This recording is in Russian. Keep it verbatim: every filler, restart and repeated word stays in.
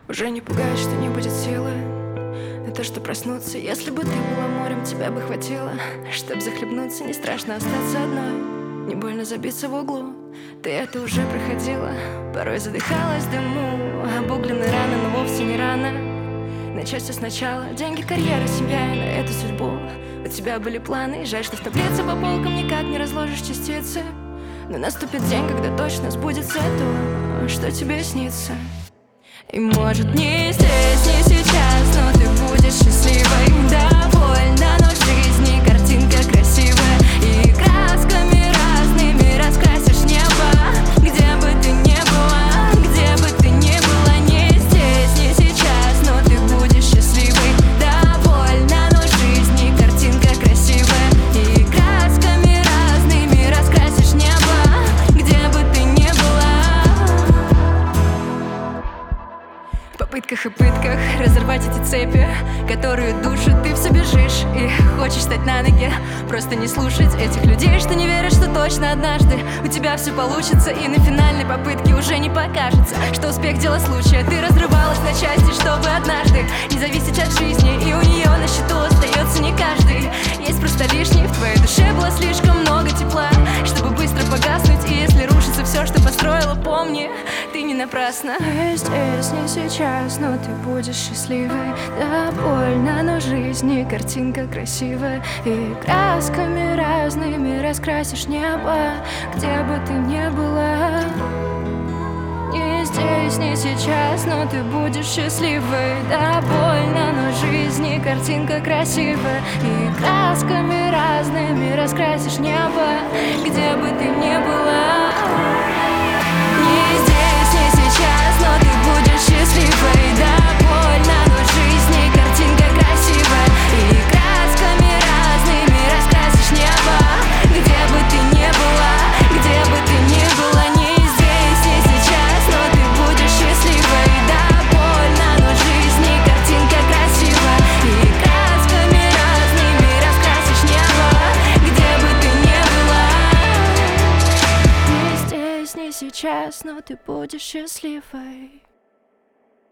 Уже не пугает, что не будет силы на то, что проснуться. Если бы ты была морем, тебя бы хватило, чтоб захлебнуться. Не страшно остаться одной, не больно забиться в углу. Ты это уже проходила, порой задыхалась в дыму. Обугленные раны, но вовсе не рано. Начать все сначала. Деньги, карьера, семья и на эту судьбу. У тебя были планы, и жаль, что в таблице по полкам никак не разложишь частицы. Но наступит день, когда точно сбудется то, что тебе снится. И может не здесь, не сейчас, но ты будешь счастливой, довольна, но в жизни картинка красивая. И красками разными раскрасишь небо. Где бы ты ни была, где бы ты ни была, не здесь, не сейчас, но ты будешь счастливой, довольна, но в жизни картинка красивая. И красками разными раскрасишь небо. Где бы ты ни была. В попытках и пытках разорвать эти цепи, которые душат, ты все бежишь и хочешь встать на ноги. Просто не слушать этих людей, что не верят, что точно однажды у тебя все получится. И на финальной попытке уже не покажется, что успех дело случая. Ты разрывалась на части, чтобы однажды не зависеть от жизни. И у нее на счету остается не каждый. Есть просто лишний, в твоей душе было слишком много тепла, чтобы быстро погаснуть. И если рушится все, что построила, помни, ты не напрасно. Не здесь, не сейчас, но ты будешь счастливой, довольна, но в жизни картинка красивая. И красками разными раскрасишь небо. Где бы ты ни была. Не здесь, не сейчас, но ты будешь счастливой, довольна, но в жизни картинка красивая. И красками разными раскрасишь небо. Где бы ты ни была. Не здесь, не сейчас, но ты будешь счастливой, довольна, но в жизни картинка красивая. И красками разными раскрасишь небо. Где бы ты ни была, где бы ты ни была. Не здесь, не сейчас, но ты будешь счастливой, довольна, но в жизни картинка красивая. И красками разными раскрасишь небо. Где бы ты ни была. Не здесь, не сейчас, но ты будешь счастливой.